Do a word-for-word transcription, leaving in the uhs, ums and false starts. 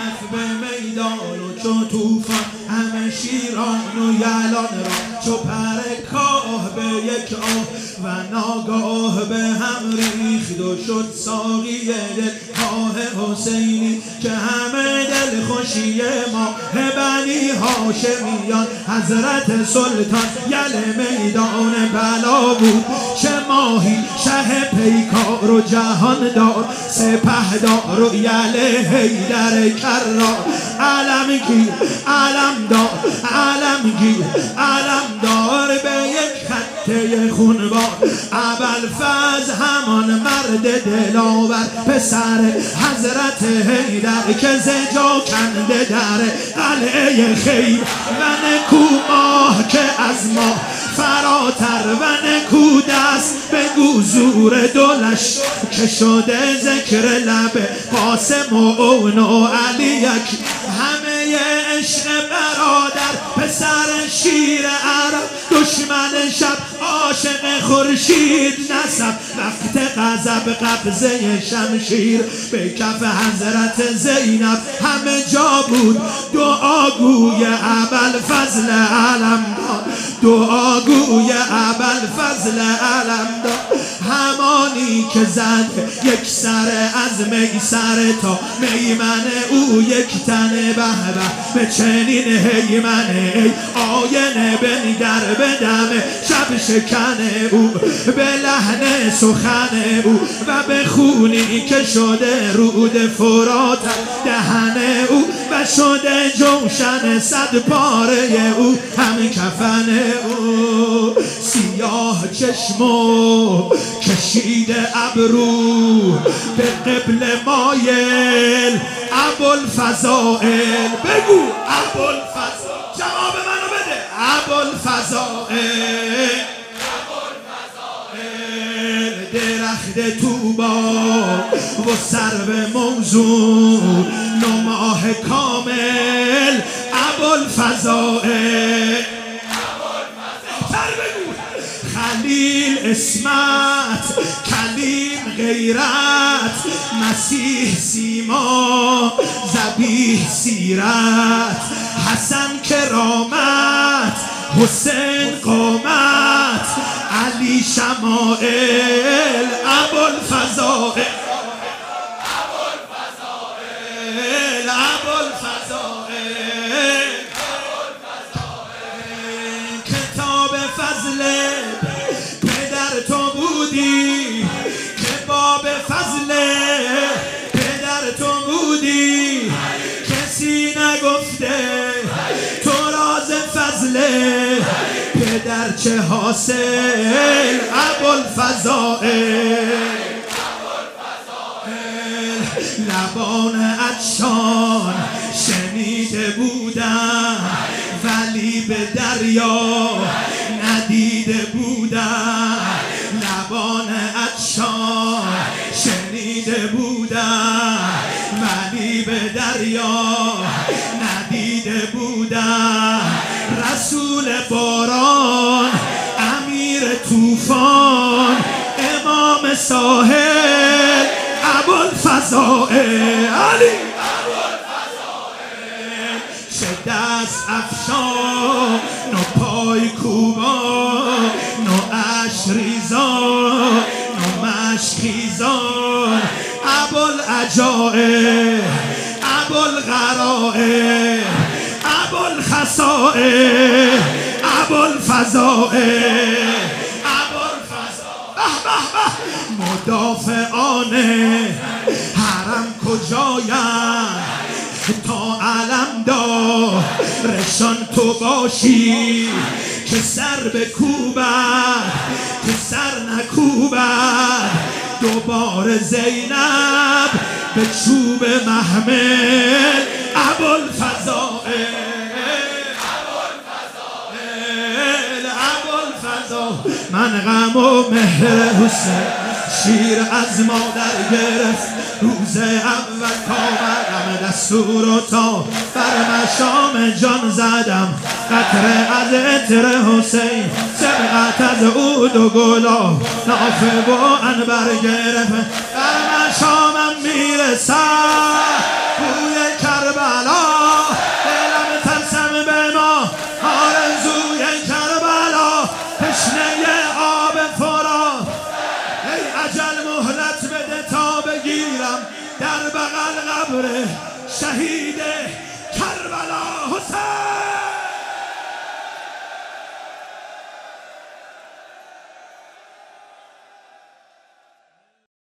به میدان و چو توفان همه شیران و یلان را چو پر کاه به یک آه و ناگاه به هم ریخت و شد ساقی دلخواه حسینی که همه دل خوشی ما بنی هاشمیان حضرت سلطان یل میدان بلا بود چه ماهی شه پیکار و جهان دار سپهدار و یل حیدر کرار علمگیر علمدار علمگیر علمدار به یک خطه خونبار ابوالفضل همان مرد دلاور پسر حضرت حیدر که زجا کنده در قلعه خیر و نکو ماه که از ما فراتر و نکو دست به گوزور دلش که شده ذکر لب قاسم و اون و علی یک همه عشق برادر پسر شیر عرب دشمن شب عاشق خورشید نسب وقت غضب قبضه شمشیر به کف حضرت زینب همه جا بود دعاگوی ابوالفضل علمدار دعاگوی ابوالفضل علمدار همانی که زد یک سر از میسر تا میمن او یک تن به به به چنین هیمنه ای آینه بنگر به دم شب شکن او به لحن سخن او و به خونی که شده رود فرات دهن او و شده جوشن صد پاره او هم کفن او سیاه چشمو کشیده ابرو به قبل مایل ابوالفضائل بگو ابوالفضائل جواب منو بده ابوالفضائل درخت توبا و سرو موضوع نماه کامل ابوالفضائل خلیل اسمت کلیم غیرت مسیح سیما ذبیح سیرت حسن کرامت حسین قامت علی شمائل ابوالفضائل ابوالفضائل ابوالفضائل کتاب فضل پدر تو بودی که باب فضل پدر تو بودی کسی نگفته تو راز فضل پدر چه حاصل ابوالفضائل لبان عطشان شنیده بودم ولی به دریا ندیده بودم لبان عطشان شنیده بودم ولی به دریا ندیده بودم رسول باران امیر طوفان امام ساحل ابوالفضائل علی ابوالفضائل چه دست افشان نو پای کوبان نو اش ریزان نو مشک خیزان ابوالعجائب ابوالغرائب ابوالخصائب ابوالفضائل مدافعان حرم کجایند تا علمدارشان تو باشی که سر بکوبد که سر نکوبد دوباره زینب به چوب محمل ابوالفضائل من غم و مهر حسین شیر از مادر گرفت روز اول کامرم دستور و تا بر مشام جان زدم قطره از عطر حسین سبقت از عود و گلا نافه و عنبر گرفت بر مشامم میرسد بوی کربلا در بغل قبر شهید کربلا حسین.